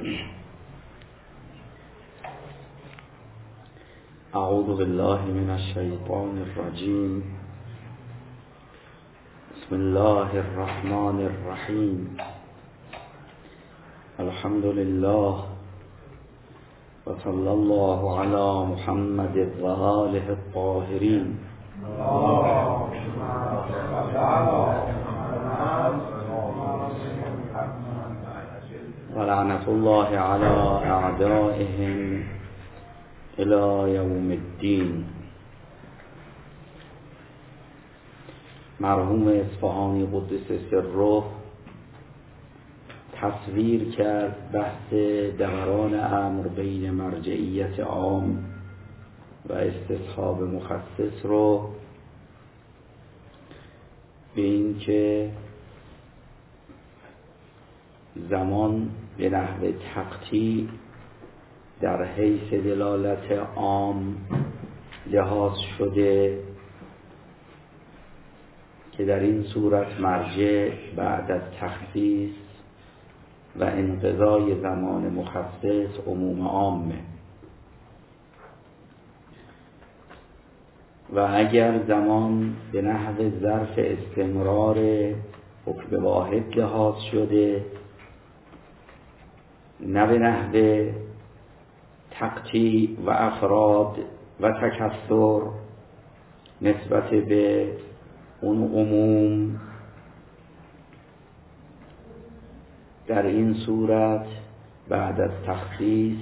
اعوذ بالله من الشیطان الرجیم. بسم الله الرحمن الرحیم. الحمد لله و صلی الله علی محمد و آله الطاهرین. و لعنت الله علی اعدائهم الی یوم الدین. مرحوم اصفهانی قدس سره تصویر کرد بحث دوران امر بین مرجعیت عام و استصحاب مخصص رو به این که زمان به نحو تقطیع در حیث دلالت عام لحاظ شده که در این صورت مرجع بعد از تخصیص و انقضای زمان مخصص عموم عامه و اگر زمان به نحو ظرف استمرار حکم واحد لحاظ شده نه به نحو تقطیع و افراد و تکثر نسبت به اون عموم، در این صورت بعد از تخصیص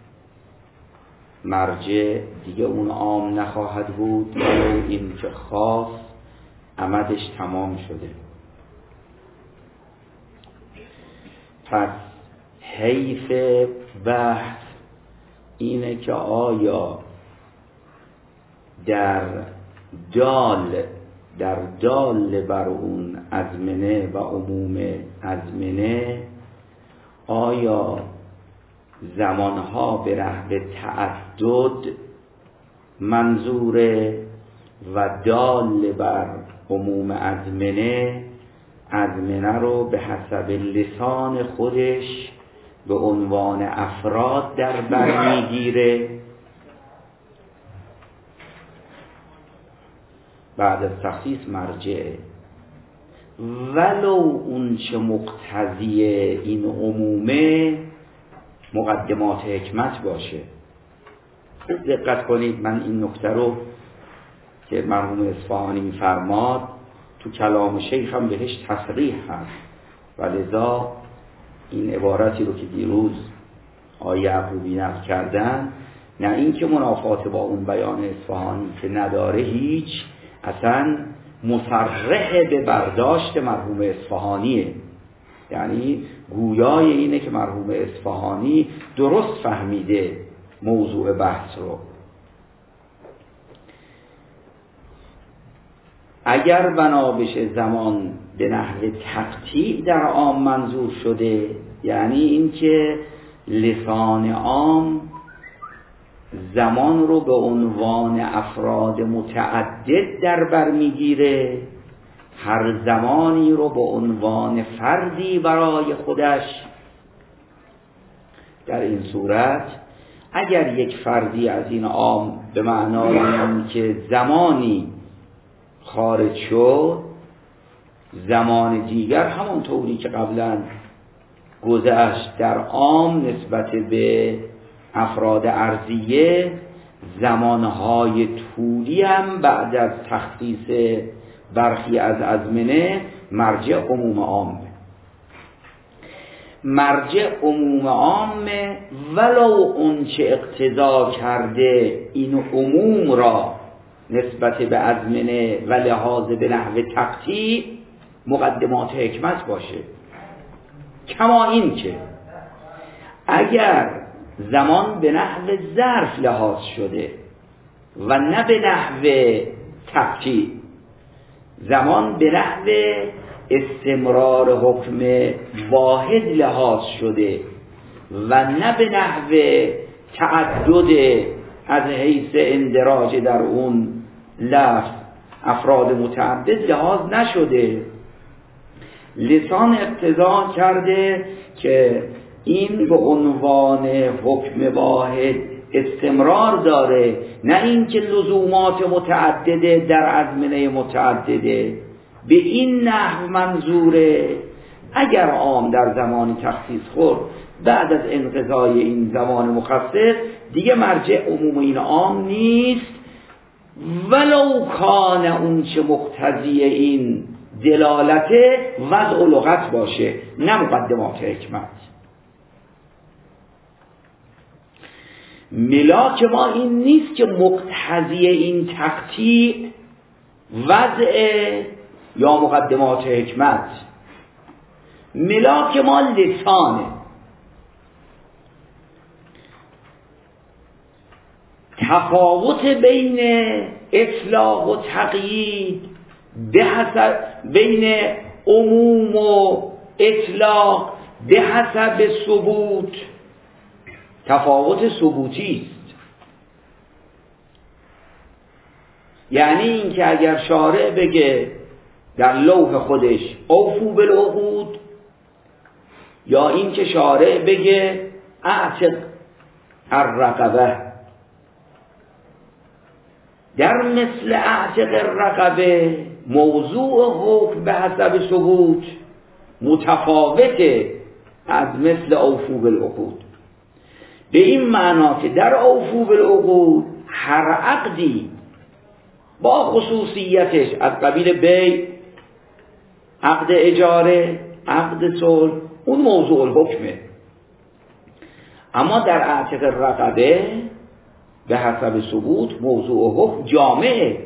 مرجع دیگه اون عام نخواهد بود ولی این که خاص عمدش تمام شده. پس حیث بحث اینه که آیا در دال بر اون ازمنه و عموم ازمنه آیا زمانها به نحو تعدد منظوره و دال بر عموم ازمنه رو به حسب لسان خودش به عنوان افراد در بر میگیره. بعد از تخصیص مرجعه ولو اون چه مقتضی این عمومه مقدمات حکمت باشه. دقت کنید، من این نکته رو که مرحوم اصفهانی می‌فرماد تو کلام شیخ هم بهش تصریح هست و لذا این عبارتی رو که دیروز آقای یعقوبی نقل کردن، نه این که منافات با اون بیان اصفهانی که نداره، هیچ اصلا مصرح به برداشت مرحوم اصفهانیه. یعنی گویای اینه که مرحوم اصفهانی درست فهمیده موضوع بحث رو. اگر بنا بشه زمان به نحو تقطیع در عام منظور شده، یعنی این که لسان عام زمان رو به عنوان افراد متعدد در بر میگیره، هر زمانی رو به عنوان فردی برای خودش. در این صورت اگر یک فردی از این عام به معنای این که زمانی خارج شد، زمان دیگر همونطوری که قبلا گذشت در عام نسبت به افراد ارضیه، زمانهای طولی هم بعد از تخصیص برخی از ازمنه مرجع عموم عامه. مرجع عموم عامه ولو اون چه اقتضا کرده این عموم را نسبت به ازمنه و لحاظ به نحو تقطیع مقدمات حکمت باشه. کما این که اگر زمان به نحو ظرف لحاظ شده و نه به نحو تقطیع، زمان به نحو استمرار حکم واحد لحاظ شده و نه به نحو تعدد از حیث اندراج در اون لفظ افراد متعدد لحاظ نشده، لسان اقتضا کرده که این به عنوان حکم واحد استمرار داره، نه اینکه لزومات متعدده در ازمنه متعدده. به این نحو منظوره اگر عام در زمانی تخصیص خورد بعد از انقضای این زمان مخصص دیگه مرجع عموم این عام نیست، ولو کان اون چه مقتضی این دلالت وضع لغت باشه نه مقدمات حکمت. ملاک ما این نیست که مقتضی این تقطیع وضع یا مقدمات حکمت، ملاک ما لسانه. تفاوت بین اطلاق و تقیید به حسب بین عموم و اطلاق به حسب ثبوت تفاوت ثبوتی است. یعنی اینکه اگر شارع بگه در لوح خودش اوفو بالعقود، یا اینکه شارع بگه اعتق الرقبه، در مثل اعتق الرقبه موضوع حکم به حسب ثبوت متفاوته از مثل اوفو بالعقود. به این معنا که در اوفو بالعقود هر عقدی با خصوصیتش از قبیل بیع، عقد اجاره، عقد صلح، اون موضوع الحکمه. اما در اعتق الرقبه به حسب ثبوت موضوع حکم جامعه،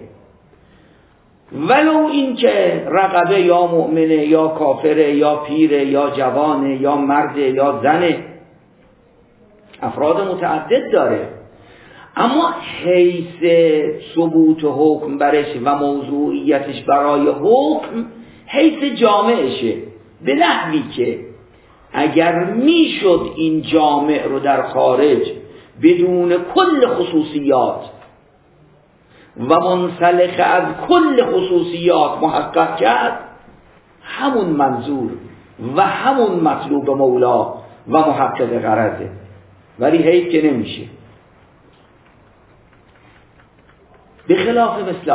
ولو این که رقبه یا مؤمنه یا کافره یا پیره یا جوانه یا مرده یا زنه، افراد متعدد داره، اما حیث ثبوت حکم برش و موضوعیتش برای حکم حیث جامعشه، به نحوی که اگر میشد این جامع رو در خارج بدون کل خصوصیات و منسلخ از کل خصوصیات محقق کرد، همون منظور و همون مطلوب مولا و محقق غرضه، ولی حیث که نمیشه. به خلاف مثل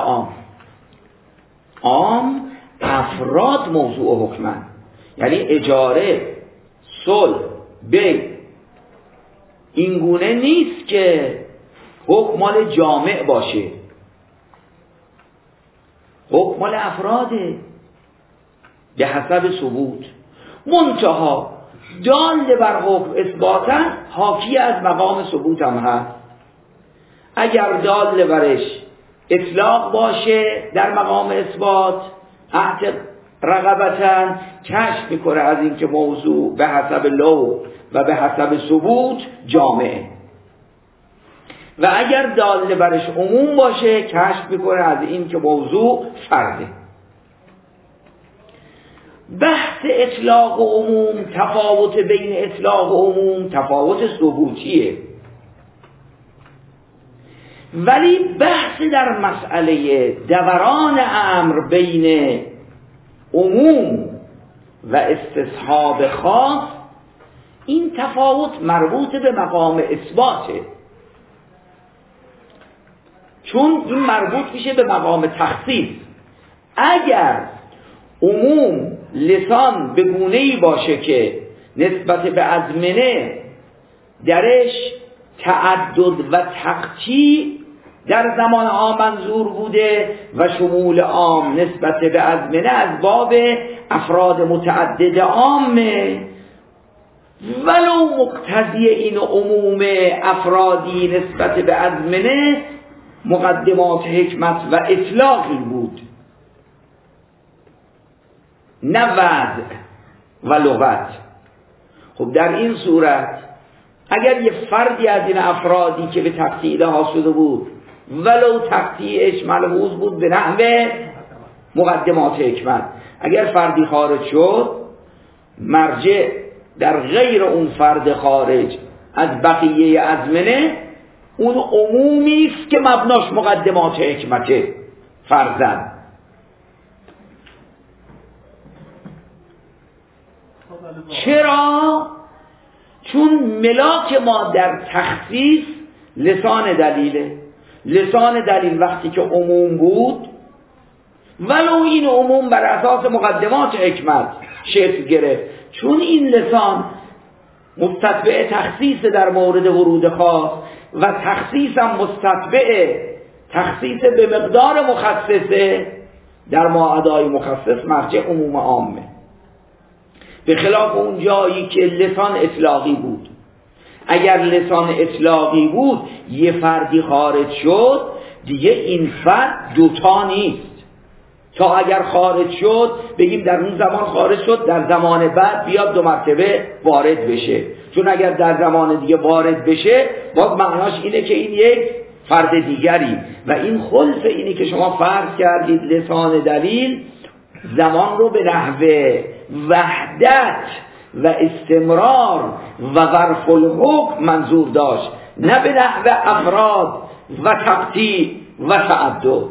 عام افراد موضوع حکمن، یعنی اجاره، صلح، بیع، این گونه نیست که حکم مال جامع باشه، حکم مال افراده به حسب ثبوت، منتها دال بر حکم اثباتا حاکی از مقام ثبوت هم هست. اگر دال برش اطلاق باشه در مقام اثبات، اعتق رقبتن کشف میکنه از اینکه موضوع به حسب لو و به حسب ثبوت جامعه، و اگر دال برش عموم باشه کشف میکنه از اینکه موضوع فرده. بحث اطلاق و عموم، تفاوت بین اطلاق و عموم تفاوت ثبوتیه، ولی بحث در مسئله دوران امر بین عموم و استصحاب خاص، این تفاوت مربوط به مقام اثباته، چون این مربوط میشه به مقام تخصیص. اگر عموم لسان به گونه‌ای باشه که نسبت به ازمنه درش تعدد و تقطیع در زمان عام منظور بوده و شمول عام نسبت به ازمنه از باب افراد متعدد عامه، ولو مقتضی این عموم افرادی نسبت به ازمنه مقدمات حکمت و اطلاقی بود، نه وضع و لغت. خب در این صورت اگر یه فردی از این افرادی که به تقطیع لحاظ شده بود ولو تقطیعش ملحوظ بود به نحو مقدمات حکمت، اگر فردی خارج شد، مرجع در غیر اون فرد خارج از بقیه ازمنه اون عمومی است که مبناش مقدمات حکمته فرضاً. چرا؟ چون ملاک ما در تخصیص لسان دلیله. لسان دلیل وقتی که عموم بود، ولو این عموم بر اساس مقدمات حکمت شکل گرفت، چون این لسان مستتبع تخصیص در مورد ورود خاص و تخصیص هم مستتبع تخصیص به مقدار مخصصه، در ماعدای مخصص مرجع عموم عامه. به خلاف اون جایی که لسان اطلاقی بود. اگر لسان اطلاقی بود یه فردی خارج شد، دیگه این فرد دوتا نیست. تا اگر خارج شد بگیم در اون زمان خارج شد، در زمان بعد بیاد 2 مرتبه وارد بشه. چون اگر در زمان دیگه وارد بشه باز معناش اینه که این یک فرد دیگری، و این خلف اینه که شما فرض کردید لسان دلیل زمان رو به نحوه وحدت و استمرار و ظرف الحکم منظور داشت، نه به نحوه افراد و تقطیع و تعدد.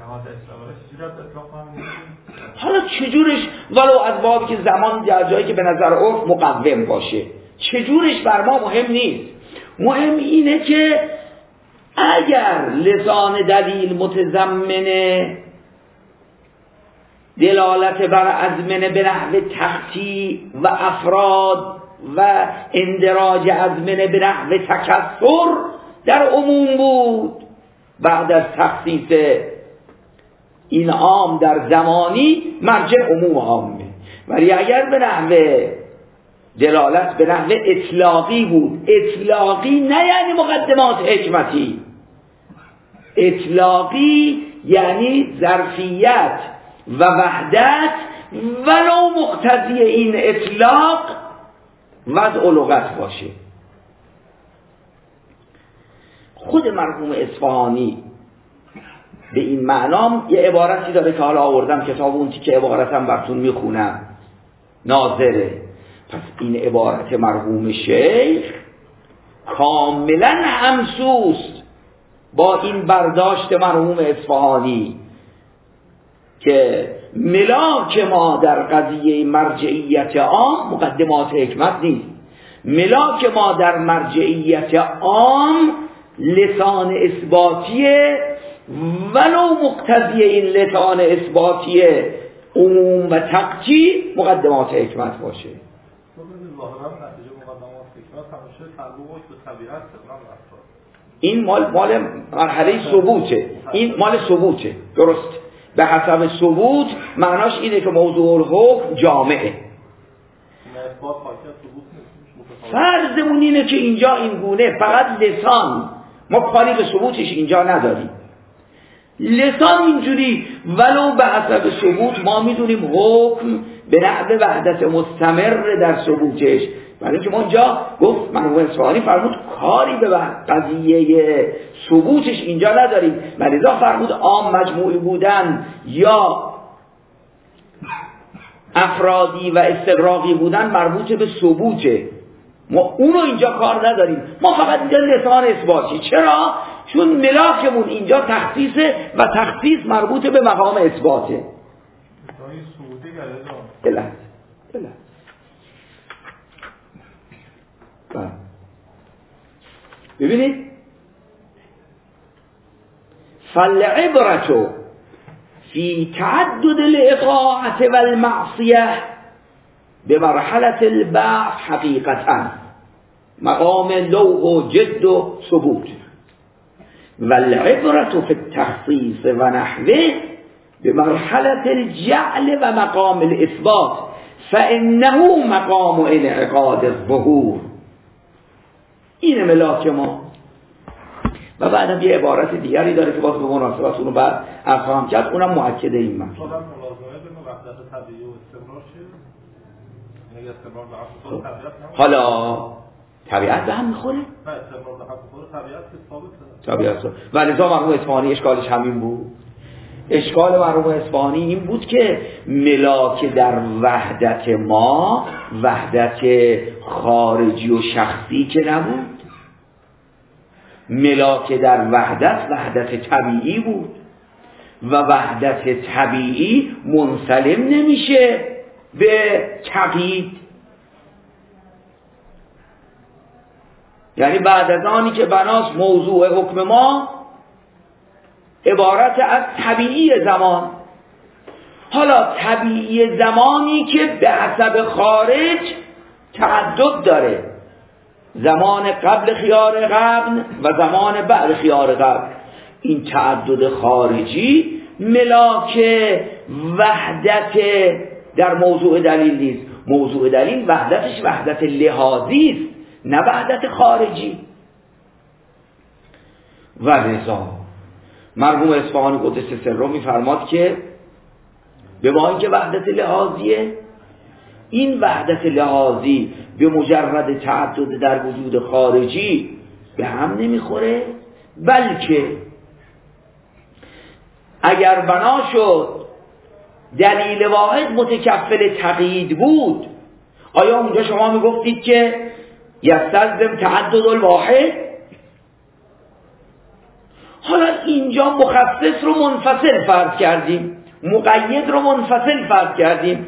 حالا چجورش، ولو از بابی که زمان در جایی که به نظر عرف مقوم باشه، چجورش بر ما مهم نیست. مهم اینه که اگر لسان دلیل متضمن دلالت بر ازمنه به نحو تقطیع و افراد و اندراج ازمنه به نحو تکثر در عموم بود، بعد از تخصیص این عام در زمانی مرجع عموم عامه. ولی اگر به نحو دلالت به نحو اطلاقی بود، اطلاقی نه یعنی مقدمات حکمتی، اطلاقی یعنی ظرفیت و وحدت، ولو مقتضی این اطلاق وضع و لغت باشه. خود مرحوم اصفهانی به این معنام یه عبارتی داره که حالا آوردم کتاب اون که عبارتم براتون میخونم، ناظره. پس این عبارت مرحوم شیخ کاملا همسوست با این برداشت مرحوم اصفهانی که ملاک ما در قضیه مرجعیت عام مقدمات حکمت نیست. ملاک ما در مرجعیت عام لسان اثباتیه، ولو مقتضی این لسان اثباتی عموم و تقطیع مقدمات حکمت باشه. این مال مرحله ثبوته، این مال ثبوته، درست. به حسب ثبوت معناش اینه که موضوع الحکم جامعه. فرضمون اینه که اینجا این گونه فقط لسان، ما کاری به ثبوتش اینجا نداریم. لسان اینجوری ولو به حسب ثبوت ما میدونیم حکم به نحو وحدت مستمر در ثبوتش، ولی اینکه ما اینجا گفت مرحوم اصفهانی فرمود کاری به قضیه ثبوتش اینجا نداریم، لذا فرمود عام مجموعی بودن یا افرادی و استغراقی بودن مربوط به ثبوته، ما اونو اینجا کار نداریم، ما فقط اینجا لسان اثباتی. چرا؟ چون ملاکمون اینجا تخصیصه و تخصیص مربوط به مقام اثباته. ببینید فالعبرة في تعدد الإطاعة والمعصية بمرحلة البعث حقيقة مقام لوح و جد و ثبوت، والعبرة في التخصيص ونحوه بمرحلة الجعل و مقام الإثبات فإنه مقام انعقاد الظهور. این ملاک ما. و بعدم یه عبارت دیگری داره که باز به مناسبت اونو بعد افهام کرد، اونم مؤکد این مطلب. حالا طبیعت به هم میخوره؟ طبیعت. و لذا مرحوم اصفهانی اشکالش همین بود. اشکال مرحوم اصفهانی این بود که ملاک در وحدت ما وحدت خارجی و شخصی که نبود، ملاک در وحدت طبیعی بود و وحدت طبیعی منسلم نمیشه به تقیید. یعنی بعد از آنی که بناست موضوع حکم ما عبارت از طبیعی زمان. حالا طبیعی زمانی که به حسب خارج تعدد داره، زمان قبل خیار قبل و زمان بعد خیار قبل، این تعدد خارجی ملاک وحدت در موضوع دلیل نیست. موضوع دلیل وحدتش وحدت لحاظی است، نه وحدت خارجی. و لذا مرحوم اصفهانی قدس سره می‌فرماد که به ما اینکه وحدت لحاظیه، این وحدت لحاظی به مجرد تعدد در وجود خارجی به هم نمیخوره، بلکه اگر بنا شد دلیل واحد متکفل تقیید بود، آیا اونجا شما میگفتید که یستلزم تعدد الواحد؟ حالا اینجا مخصص رو منفصل فرض کردیم، مقید رو منفصل فرض کردیم.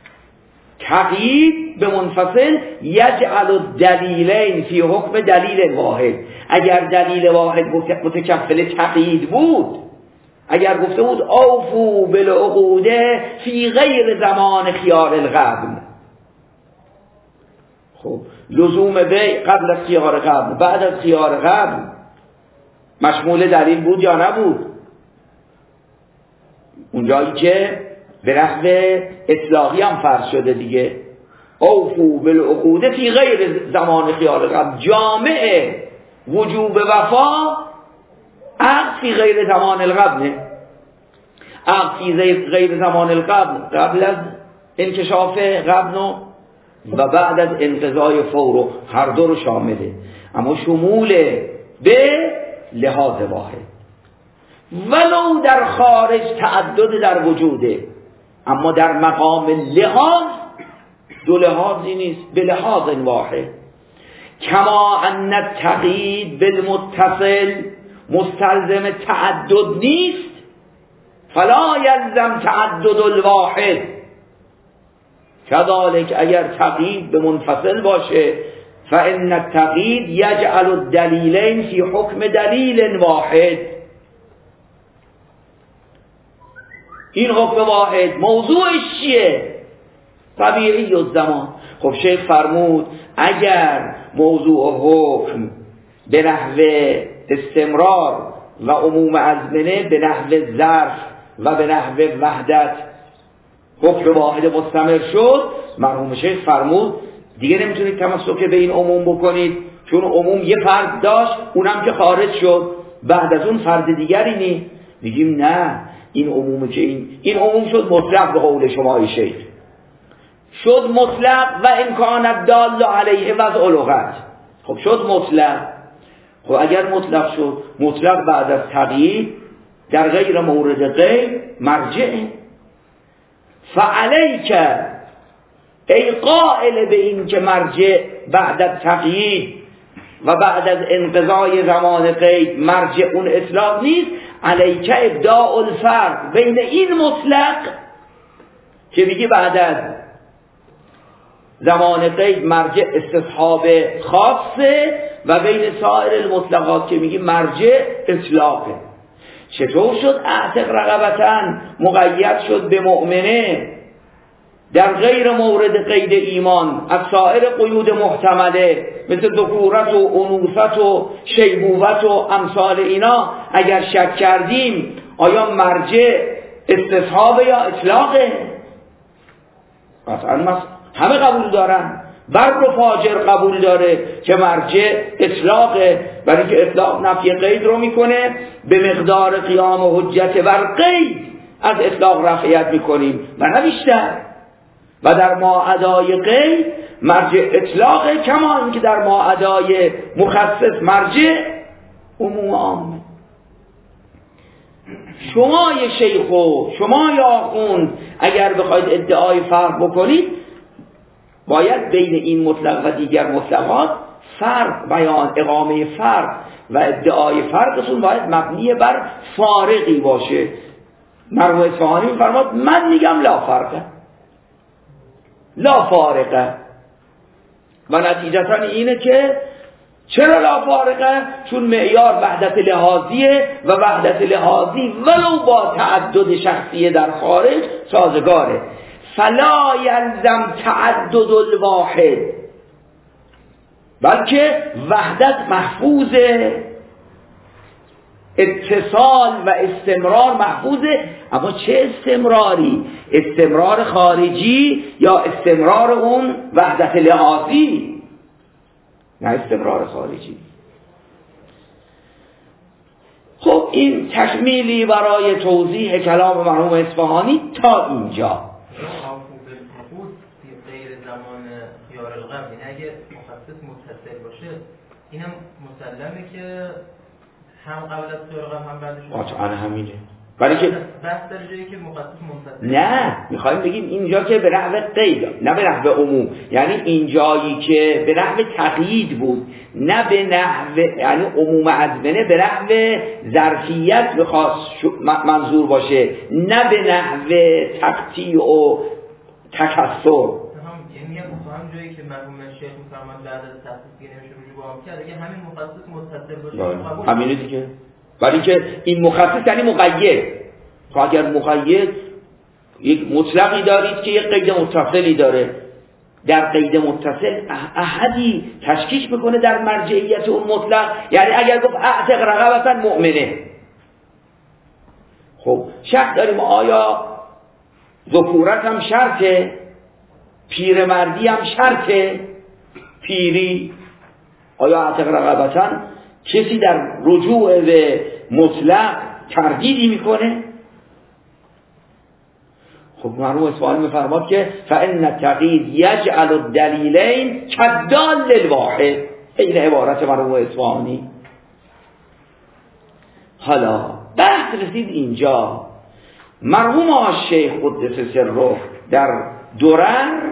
تقیید به منفصل یجعل الدلیلین فی حکم دلیل واحد. اگر دلیل واحد متکفل تقیید بود، اگر گفته بود اوفو بالعقود فی غیر زمان خیار القبل، خب لزوم بیع قبل از خیار قبل بعد از خیار قبل مشمول دلیل بود یا نبود؟ اونجایی که به نحو اطلاقی هم فرض شده دیگه، اوفو بالعقود فی غیر زمان خیار قبل، جامع وجوب وفا عقد فی غیر زمان القبل، عقد فی غیر زمان القبل قبل از انکشاف قبل و بعد از انقضای فور، هر دو رو شامله، اما شمول به لحاظ واحد. ولو در خارج تعدد در وجوده، اما در مقام لحاظ دو لحاظی نیست، به لحاظ واحد. کما ان التقیید بالمتصل مستلزم تعدد نیست، فلا یلزم تعدد الواحد. كذلك اگر تقیید به منفصل باشه، فان التقیید یجعل الدلیلین فی حکم دلیل واحد. این حکم واحد موضوعش چیه؟ طبیعی الزمان. خب شیخ فرمود اگر موضوع حکم به نحو استمرار و عموم ازمنه، به نحو ظرف و به نحو وحدت حکم واحد مستمر شد، مرحوم شیخ فرمود دیگه نمیتونید تمسک به این عموم بکنید، چون عموم یه فرد داشت اونم که خارج شد، بعد از اون فرد دیگری نیست. میگیم نه، این عموم که این عموم شد مطلق به قول شما شیخ، شد مطلق و امکانت دال علیه وضع لغت. خب شد مطلق، خب اگر مطلق شد، مطلق بعد از تقیید در غیر مورد غیر مرجعه. فعلیک ای قائل به این که مرجع بعد از تقیید و بعد از انقضای زمان قید مرجع اون اطلاق نیست، علیک ابداء الفرق بین این مطلق که میگی بعد از زمان قید مرجع استصحاب خاصه و بین سایر المطلقات که میگی مرجع اطلاقه. چطور شد اعتق رقبتن مقید شد به مؤمنه در غیر مورد قید ایمان از سایر قیود محتمله مثل ذکورت و انوثت و شیبوت و امثال اینا؟ اگر شک کردیم آیا مرجع استصحاب یا اطلاقه؟ قطعا همه قبول دارن، بر و فاجر قبول داره که مرجع اطلاقه، برای که اطلاق نفی قید رو میکنه، به مقدار قیام حجت بر قید از اطلاق رفعیت میکنیم و نه بیشتر. و در ماعدای قید مرجع اطلاقه، کما اینکه در ماعدای مخصص مرجع عموم عامه. شما یه شیخو، شما یا آخوند اگر بخواید ادعای فرق بکنید، باید بین این مطلق و دیگر مطلقات فرق بیان، اقامه فرق و ادعای فرقتون باید مبنی بر فارقی باشه. مرحوم اصفهانی می‌فرماد من میگم لا فرقه، لا فارقه، و نتیجتا اینه که چرا لا فارقه؟ چون معیار وحدت لحاظیه و وحدت لحاظی ولو با تعدد شخصیه در خارج سازگاره. فلا یلزم تعدد الواحد، بلکه وحدت محفوظه، اتصال و استمرار محفوظه. اما چه استمراری؟ استمرار خارجی یا استمرار اون وحدت لحاظی؟ نه، استمرار خارجی. خب این تکمیلی برای توضیح کلام مرحوم اصفهانی تا اینجا. غیر زمان خیار القبل، یعنی اگه مخصص متصل باشه اینم مسلمه که هم قبل از خیار القبل هم بعدش قطعا همینه. ولی که بحث در جایی که مخصص متصل، نه، میخوایم بگیم اینجا که به نحو قید، نه به نحو عموم، یعنی اینجایی که به نحو تقیید بود، نه به نحو یعنی عموم ازمنه به نحو ظرفیت بخواست منظور باشه، نه به نحو تقطیع و تکسر. یعنی هم جایی که مرحوم شیخ میفرمایند بعد از تخصیص نمیشه رجوع به عام کرد، اگه همین مخصص متصل باشه همینه دیگه. ولی که این مخصص یعنی مقید. تو اگر مقید یک مطلقی دارید که یک قید متصلی داره، در قید متصل احدی تشکیک میکنه در مرجعیت اون مطلق. یعنی اگر گفت اعتق رقبتا مؤمنه، خب شک داریم آیا ذکورت هم شرطه، پیرمردی هم شرطه، پیری، آیا اعتق رقبتا کسی در رجوع به مطلق تردیدی میکنه؟ خب مرحوم اصفهانی میفرماد که فإن التقیید یجعل الدلیلین کالدال للواحد. این عبارت مرحوم اصفهانی. حالا بحث رسید اینجا. مرحوم الشیخ قدس سره در درر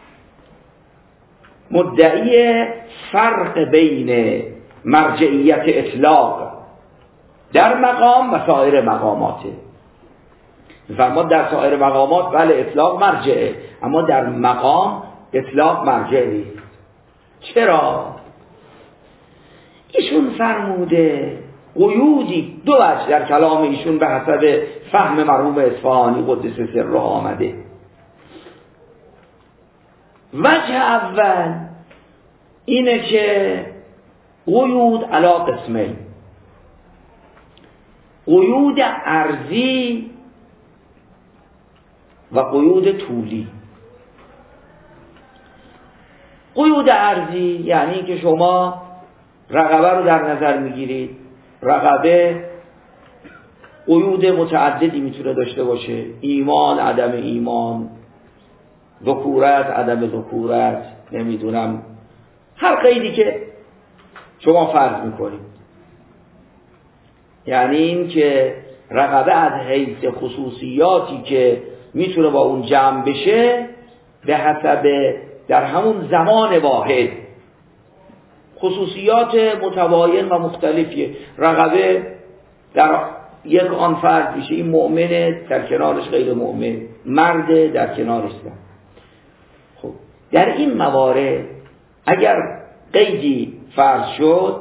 مدعی فرق بین مرجعیت اطلاق در مقام و سایر مقاماته. فرمود در سایر مقامات بله اطلاق مرجعه، اما در مقام اطلاق مرجع نیست. چرا؟ ایشون فرموده قیودی، دو وجه در کلام ایشون به حسب فهم مرحوم اصفهانی قدس سره آمده. وجه اول اینه که قیود علی قسمین: قیود ارضی و قیود طولی. قیود ارضی یعنی که شما رقبه رو در نظر میگیرید. رقبه قیود متعددی میتونه داشته باشه: ایمان، عدم ایمان، ذکورت، عدم ذکورت، نمیدونم هر قیدی که شما فرض میکنید. یعنی این که رقبه از حیث خصوصیاتی که میتونه با اون جمع بشه به حسب در همون زمان واحد خصوصیات متباین و مختلفیه. رقبه در یک آن فرد میشه این مؤمنه، در کنارش غیر مؤمن، مرد در کنارش زن. خب در این موارد اگر قیدی فرض شد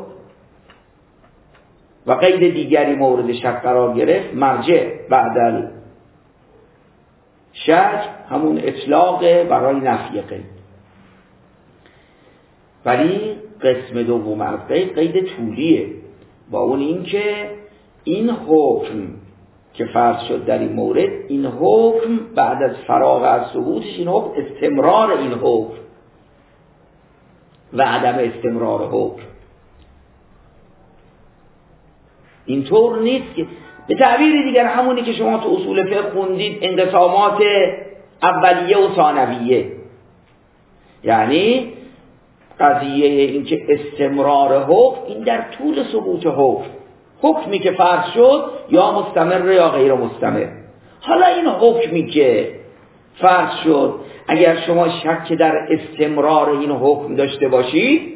و قید دیگری مورد شک قرار گرفت، مرجع بعد شک همون اطلاق برای نفی قید. ولی قسم دوم از قید طولیه، با اون این که این حکم که فرض شد در این مورد، این حکم بعد از فراغ از ثبوتش، این حکم استمرار این حکم و عدم استمرار حکم اینطور نیست که به تعبیر دیگر همونی که شما تو اصول فقه خوندید انقسامات اولیه و ثانویه. یعنی قضیه این که استمرار حکم این در طول ثبوت حکمی که فرض شد یا مستمر یا غیر مستمر. حالا این حکمی که فرض شد اگر شما شک در استمرار این حکم داشته باشید،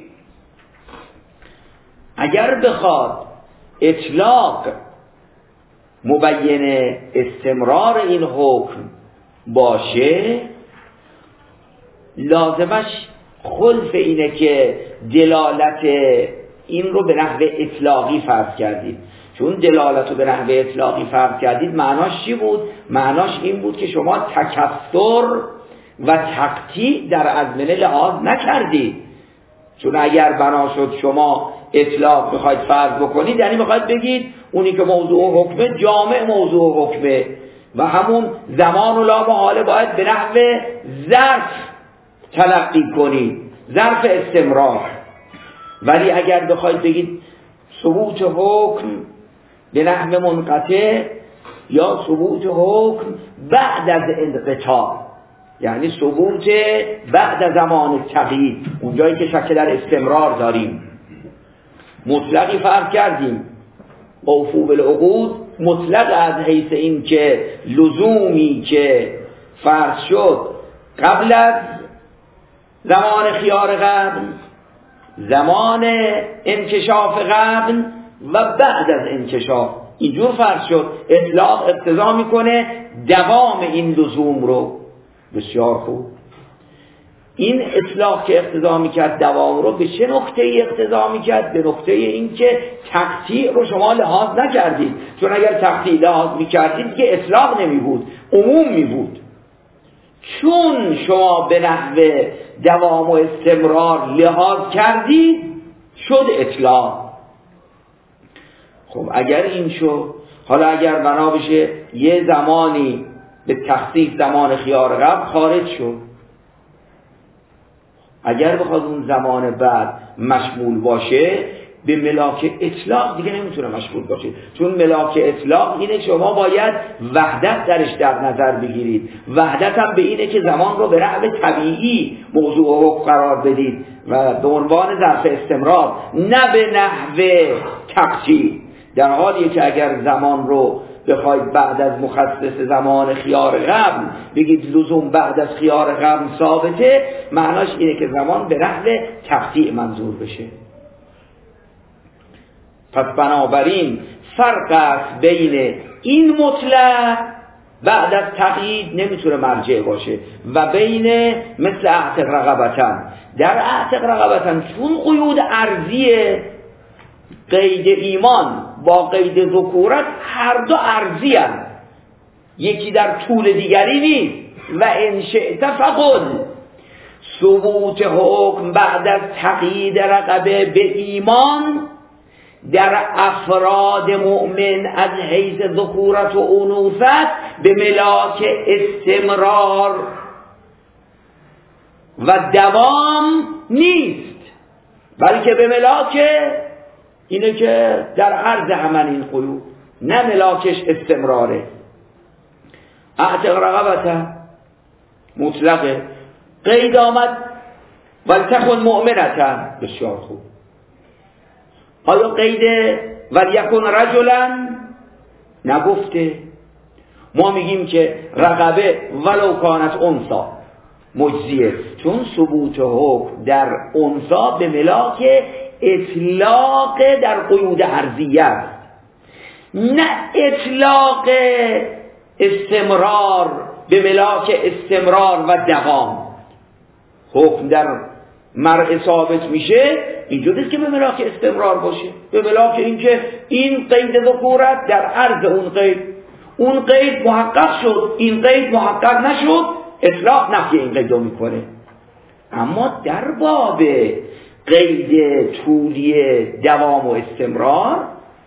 اگر بخواد اطلاق مبین استمرار این حکم باشه، لازمش خلف اینه که دلالت این رو به نحو اطلاقی فرض کردید. چون دلالت رو به نحو اطلاقی فرض کردید معناش چی بود؟ معناش این بود که شما تکثر و تقطیع در ازمنه لحاظ نکردید. چون اگر بنا شد شما اطلاق بخواید فرض بکنید، یعنی بخواید بگید اونی که موضوع حکمه جامع موضوع حکمه و همون زمان و لا محاله باید به نحو ظرف تلقی کنید، ظرف استمرار. ولی اگر بخواید بگید ثبوت حکم به نحو منقطع یا ثبوت حکم بعد از انقطاع، یعنی ثبوت بعد از زمان تقیید، اونجایی که شک در استمرار داریم، مطلقی فرض کردیم. اوفو بالعقود مطلق از حیث این که لزومی که فرض شد قبل از زمان خیار قبل، زمان انکشاف قبل و بعد از انکشاف، اینجور فرض شد. اطلاق اقتضا میکنه دوام این لزوم رو. بسیار خوب. این اطلاق که اقتضا میکرد دوام رو به چه نقطه ای اقتضا میکرد؟ به نقطه این که تقطیع رو شما لحاظ نکردید. چون اگر تقطیع لحاظ میکردید که اطلاق نمیبود، عموم میبود. چون شما به نحو دوام و استمرار لحاظ کردید شد اطلاق. خب اگر این شد، حالا اگر بنا بشه یه زمانی به تخصیص زمان خیار قبل خارج شد، اگر بخواد اون زمان بعد مشمول باشه به ملاک اطلاق دیگه نمیتونه مشمول باشه. چون ملاک اطلاق اینه شما باید وحدت درش در نظر بگیرید. وحدت هم به اینه که زمان رو به نحو طبیعی موضوع حکم قرار بدید و به عنوان ظرف استمرار، نه به نحو تقطیع. در حالی که اگر زمان رو بخواید بعد از مخصص زمان خیار قبل بگید لزوم بعد از خیار قبل ثابته، معناش اینه که زمان به نحو تقطیع منظور بشه. پس بنابراین فرق است بین این مطلق بعد از تقیید نمیتونه مرجع باشه و بین مثل اعتق رقبتن. در اعتق رقبتن چون قیود ارضیه، قید ایمان با قید ذکورت هر دو ارضی هست، یکی در طول دیگری نیست. و ان شئت فقل ثبوت حکم بعد از تقیید رقبه به ایمان در افراد مؤمن از حیث ذکورت و انوثت به ملاک استمرار و دوام نیست، بلکه به ملاک اینه که در عرض همین این قیود، نه ملاکش استمراره. اعتق رقبته مطلقه، قید آمد ولتکن مؤمنة، بسیار خوب. آیا قید ولیکن رجلا نگفته؟ ما میگیم که رقبه ولو کانت انثا مجزیه، چون ثبوت حکم در انثا به ملاک اطلاق در قیود عرضیه است، نه اطلاق استمرار به ملاک استمرار و دوام. حکم در مرء ثابت میشه اینجوریه که به ملاک استمرار باشه، به ملاک اینکه این قید ذکورت در عرض اون قید محقق شد، این قید محقق نشد، اطلاق نفی این قید رو میکنه. اما در باب قید طولی دوام و استمرار،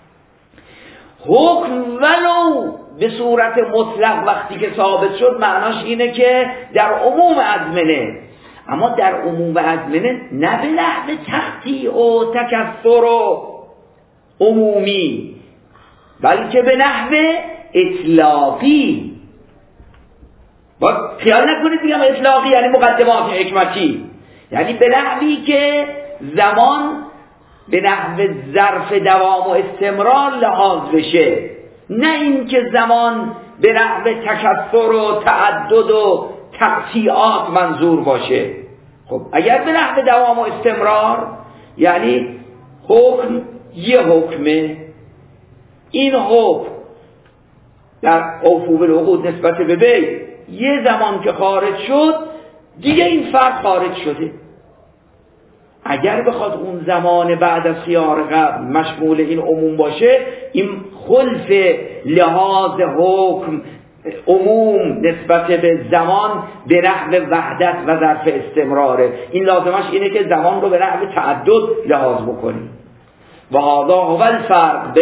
حکم ولو به صورت مطلق وقتی که ثابت شد معناش اینه که در عموم ازمنه، اما در عموم ازمنه نه به نحو تقطیع و تکثر و عمومی، بلکه به نحو اطلاقی. با خیال نکنید بگم اطلاقی یعنی مقدمات حکمتی، یعنی به نحوی که زمان به نحو ظرف دوام و استمرار لحاظ بشه، نه اینکه زمان به نحو تکثر و تعدد و تقطیعات منظور باشه. خب اگر به نحو دوام و استمرار یعنی حکم یه حکمه، این حکم در اوفو بالعقود نسبت به بی یه زمان که خارج شد دیگه این فرق خارج شده. اگر بخواد اون زمان بعد از خیار قبل مشمول این عموم باشه، این خلف لحاظ حکم عموم نسبت به زمان به نحو وحدت و ظرف استمراره. این لازمش اینه که زمان رو به نحو تعدد لحاظ بکنیم. و هذا هو الفرق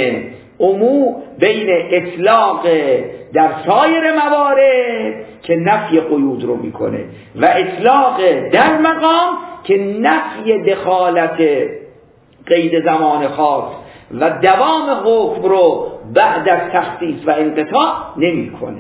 بین اطلاق در سایر موارد که نفی قیود رو میکنه و اطلاق در مقام که نفی دخالت قید زمان خاص و دوام حکم رو بعد از تخصیص و انقطاع نمیکنه.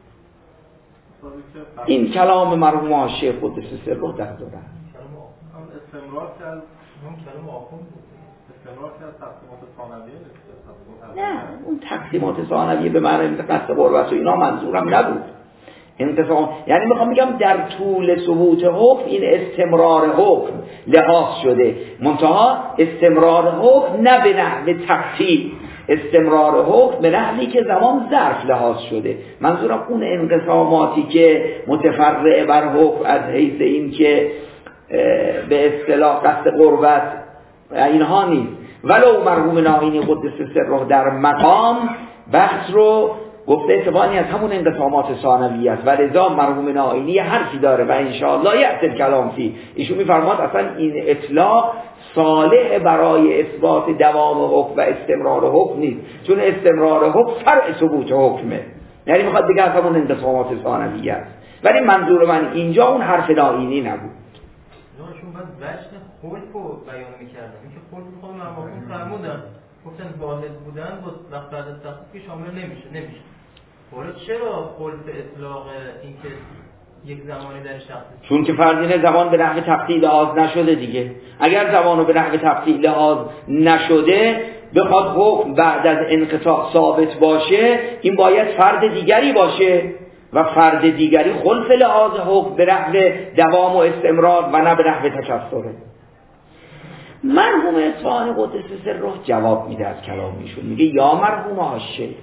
این کلام مرحوم شیخ قدس سره در دارن. استمرار کرد کلام آخوند استمرار کرد تقسیمات ثانویه نه، اون تقسیمات ثانویه به معنی قصد قربت و اینا منظورم نبود. انقسام یعنی میخوام بگم در طول ثبوت حکم این استمرار حکم لحاظ شده، منتها استمرار حکم نه به نحو تقسیم، استمرار حکم به نحوی که زمان ظرف لحاظ شده. منظورم اون انقساماتی که متفرع بر حکم از حیث این که به اصطلاح قصد قربت اینها نیست. ولو مرحوم ناینی قدس سره در مقام بحث رو گفته اتفاقی از همون انقسامات ثانویه است و لذا مرحوم ناینی حرفی داره و انشاءالله یأتی الکلام فی. ایشون میفرماد اصلا این اطلاق صالح برای اثبات دوام حکم و استمرار حکم نیست، چون استمرار حکم فرع ثبوت حکمه، یعنی میخواد دیگه از همون انقسامات ثانویه است. ولی منظور من اینجا اون حرف ناینی نبود. چون بعد وجه خلق رو بیان میکردن، اینکه خلق خود مرحوم فرمودن گفتن واحد بودن با وقت بعد از تخصیص شامل نمیشه. حالا چرا خلق اطلاق اینکه یک زمانی در شخص؟ چون که فرضینه زمان به نحو تقطیع لحاظ نشده دیگه. اگر زمانو به نحو تقطیع لحاظ نشده بخواد حکم بعد از انقطاع ثابت باشه، این باید فرد دیگری باشه و فرد دیگری خلف لحاظ حکم به نحو دوام و استمرار و نه به نحو تکثره. مرحوم اصفهانی قدس سره جواب میده از کلامیشون، میگه یا مرحوم الشیخ،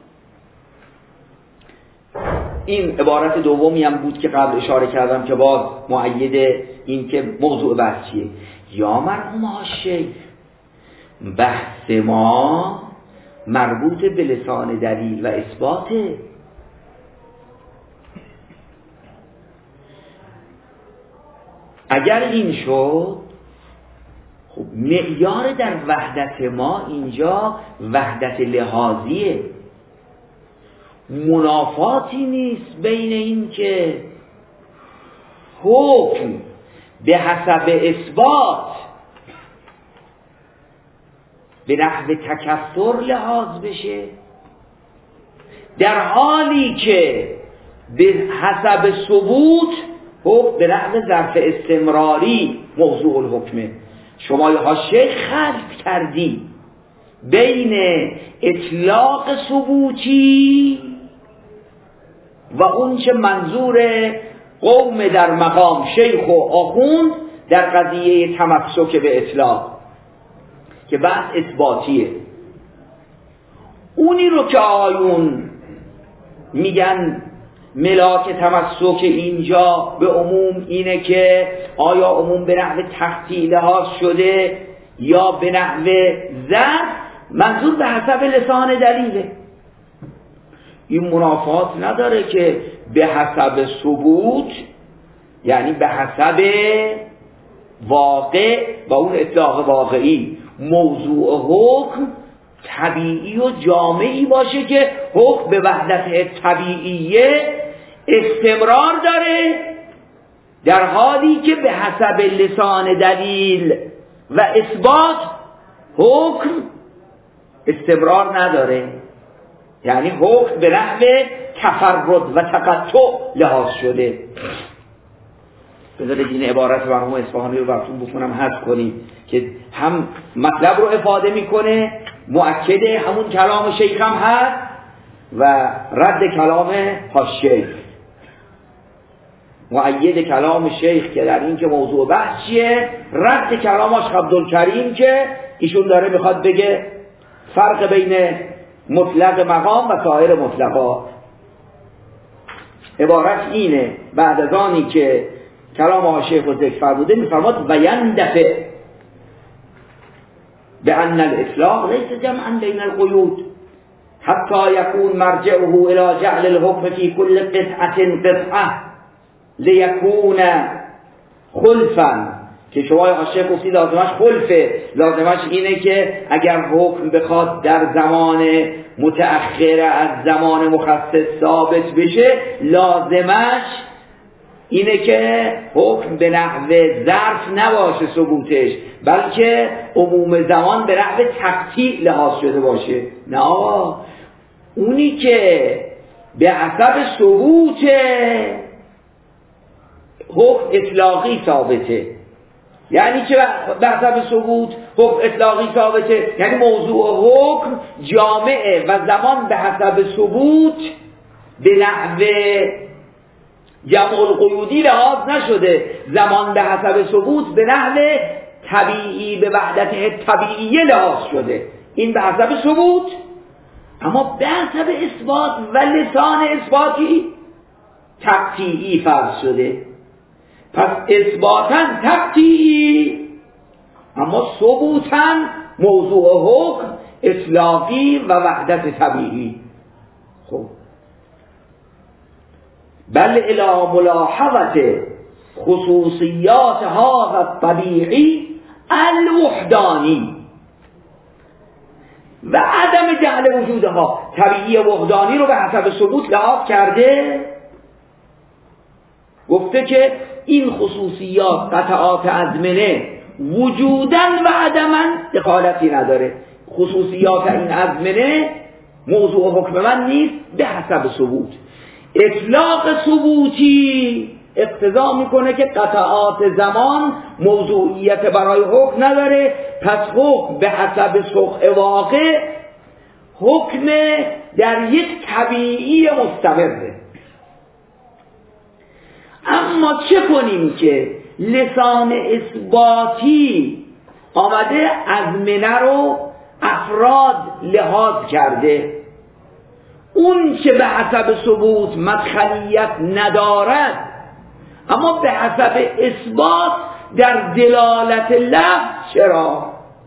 این عبارت دومی هم بود که قبل اشاره کردم که باز مؤید این که موضوع بحث چیه. یا مرحوم الشیخ، بحث ما مربوط به لسان دلیل و اثباته. اگر این شد، خب معیار در وحدت ما اینجا وحدت لحاظیه، منافاتی نیست بین این که حکم به حسب اثبات به نحو تکثر لحاظ بشه، در حالی که به حسب ثبوت حکم به نحو ظرف استمراری موضوع الحکمه. شما حاشیه خلط کردی بین اطلاق ثبوتی و اون چه منظور قوم در مقام شیخ و آخوند در قضیه تمسک به اطلاق که بحث اثباتیه. اونی رو که آیون میگن ملاک تمسک اینجا به عموم اینه که آیا عموم به نحو تقطیع لحاظ شده یا به نحو ظرف، منظور به حسب لسان دلیله. این منافات نداره که به حسب ثبوت یعنی به حسب واقع و اون اطلاق واقعی موضوع حکم طبیعی و جامعی باشه که حکم به وحدت طبیعیه استمرار داره، در حالی که به حسب لسان دلیل و اثبات حکم استمرار نداره، یعنی حکم به نحو تفرد و تقطع لحاظ شده. بذارید این عبارت مرحوم اصفهانی رو براتون بخونم حذف کنیم که هم مطلب رو افاده میکنه، مؤکده همون کلام شیخ هم هست و رد کلام حاشیه، مؤید کلام شیخ که در این که موضوع بحث چیه، رد کلام آشق عبدالکریم که ایشون داره میخواد بگه فرق بین مطلق مقام و سایر مطلقات. عبارت اینه: بعد از آنی که کلام حاشیه خود ذکر فرموده، میفرماد و یندفع بأن الإطلاق ليس جمعا بين القيود حتى يكون مرجعه إلى جعل الحكم في كل قطعة ليكون خلفا، که شما حاشیه گفتی لازمش خلفه، لازمش اینه که اگر حکم بخواد در زمان متأخر از زمان مخصص ثابت بشه، لازمش اینه که حکم به نحو ظرف نباشه ثبوتش، بلکه عموم زمان به نحو تقطیع لحاظ شده باشه. نه اونی که به حسب ثبوت حکم اطلاقی ثابته. یعنی چه به حسب ثبوت حکم اطلاقی ثابته؟ یعنی موضوع حکم جامعه و زمان به حسب ثبوت به نحو جمع القیودی لحاظ نشده، زمان به حسب ثبوت به نحو طبیعی به وحدت طبیعیه لحاظ شده. این به حسب ثبوت، اما به حسب اثبات و لسان اثباتی تقطیعی فرض شده. پس اثباتا تقطیعی، اما ثبوتا موضوع حکم اطلاقی و وحدت طبیعی. خب بل الی ملاحظه خصوصیات هذا الطبیعی الوحدانی و عدم جعل وجودها. طبیعی وحدانی رو به حسب ثبوت لحاظ کرده، گفته که این خصوصیات قطعات ازمنه وجوداً و عدماً دخالتی نداره. خصوصیات این ازمنه موضوع حکم من نیست به حسب ثبوت. اطلاق ثبوتی اقتضا میکنه که قطعات زمان موضوعیت برای حکم نداره، پس حکم به حسب سقع واقع حکم در یک طبیعی مستمره. اما چه کنیم که لسان اثباتی آمده ازمنه رو افراد لحاظ کرده، اون که به حسب ثبوت مدخلیت ندارد اما به حسب اثبات در دلالت لفظ چرا؟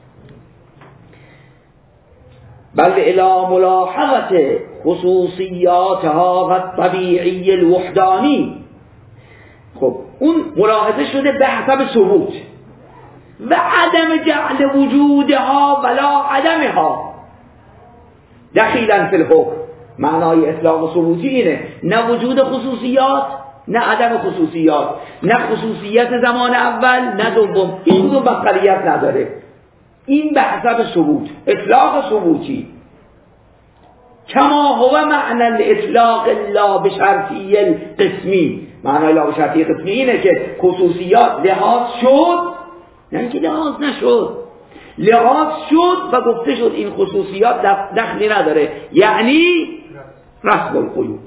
بل الی ملاحظه خصوصیاتها و طبیعی الوحدانی. خب اون ملاحظه شده به حسب ثبوت و عدم جعل وجودها ولا عدمها دخیلا فی الحکم. معنای اطلاق و ثبوتی اینه، نه وجود خصوصیات نه عدم خصوصیات، نه خصوصیت زمان اول نه دوم، این دو بقیت نداره. این به حسب ثبوت، اطلاق ثبوتی. کما هو معنی الاطلاق لا بشرطی القسمی. معنای لا بشرطی قسمی اینه که خصوصیات لحاظ شد، نه که لحاظ نشد، لحاظ شد و گفته شد این خصوصیات دخلی نداره، یعنی رسم القیود.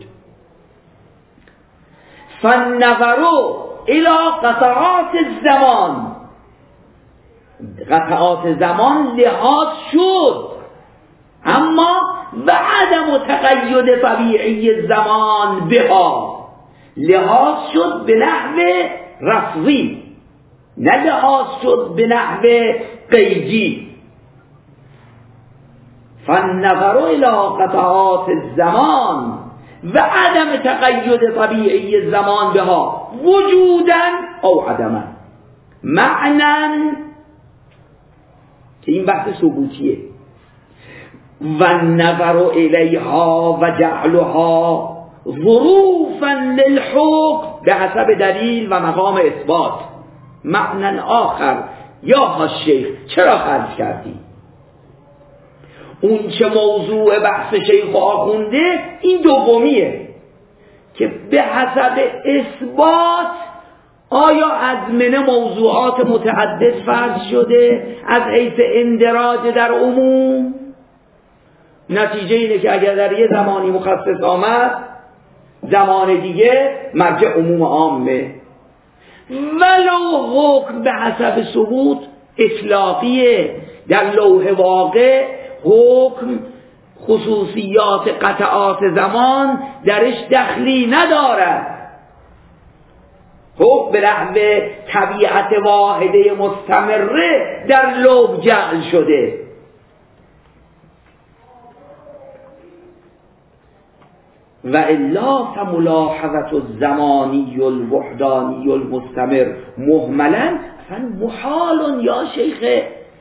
فالنظر الى قطعات الزمان، قطعات زمان لحاظ شد، اما و عدم تقید طبیعی زمان بها، لحاظ شد به نحو رفضی، نه لحاظ شد به نحو قیدی. فالنظر الى قطعات الزمان و عدم تقید طبیعی الزمان بها وجودا او عدما معنی، که این بحث ثبوتیه. و النظر الیها و جعلها ظروفا للحکم به حسب دلیل و مقام اثبات. معنی آخر یا شیخ چرا خرج کردی؟ اون چه موضوع بحث شیخ آخونده این دومیه که به حسب اثبات آیا ازمنه موضوعات متعدد فرض شده از حیث اندراج در عموم. نتیجه اینه که اگر در یه زمانی مخصص آمد، زمان دیگه مرجع عموم عامه، ولو حکم به حسب ثبوت اطلاقیه. در لوح واقع حکم خصوصیات قطعات زمان درش دخلی ندارد. خب به نحو طبیعت واحده مستمره در لوح جعل شده. و الا فملاحظه الزمانی الوحدانی المستمر مهملا اصلا محال یا شیخ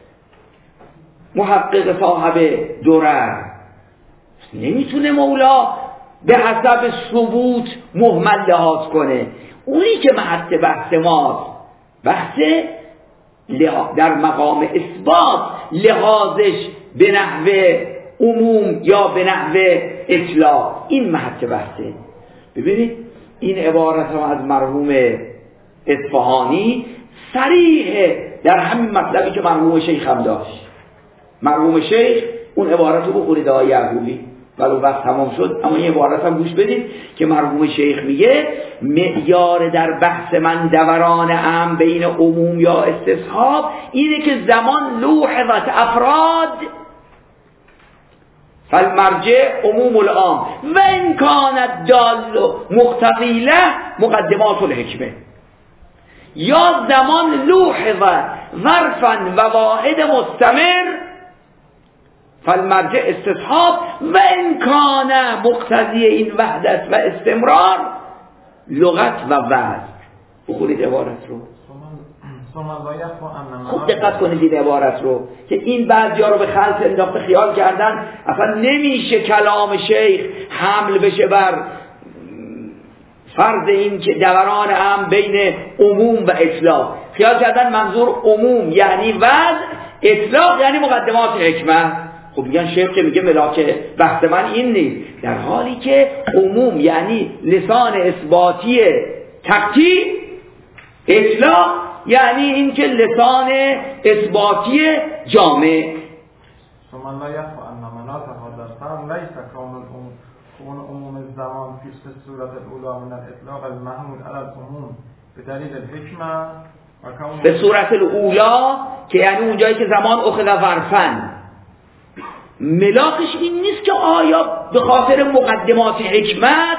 محقق صاحب درر، نمیتونه مولا به حسب ثبوت مهمل لحاظ کنه. اونی که محط بحث ماست بحث در مقام اثبات لحاظش به نحو عموم یا به نحو اطلاق، این محط بحثه. ببینید این عبارت هم از مرحوم اصفهانی صریحه در همین مطلبی که مرحوم شیخ هم داشت. مرحوم شیخ اون عبارت رو بخورید آقای یعقوبی، ولو وقت تمام شد اما این عبارت هم گوش بدید که مرحوم شیخ میگه معیار در بحث من دوران هم بین عموم یا استصحاب اینه که زمان لوحظت افراد فالمرجع عموم العام و ان کانت دال مقتضی له مقدمات الحکمه، یا زمان لوحظ ظرفا و واحد مستمر فالمرجع استصحاب و ان کان مقتضی این وحدت و استمرار لغت و وزن. بخورید عبارت رو، خوب دقت کنید این عبارت رو که این بعضیا رو به خلط انداخته خیال کردن اصلا نمیشه کلام شیخ حمل بشه بر فرض این که دوران هم بین عموم و اطلاق. خیال کردن منظور عموم یعنی وضع، اطلاق یعنی مقدمات حکمت. خب میگن شیخ که میگه ملاک بحث من این نیست، در حالی که عموم یعنی لسان اثباتی تقطیع، اطلاق یعنی این که لسان اثباتی جامع. ثم لا يخفى ان مناط هذا الفرق ليس كون عموم الزمان في الصورة الأولى من الإطلاق المحمول على العموم بدلیل الحکمه به صورت الاولا که یعنی اونجایی که زمان اخذ ظرفن، ملاکش این نیست که آیا به خاطر مقدمات حکمت.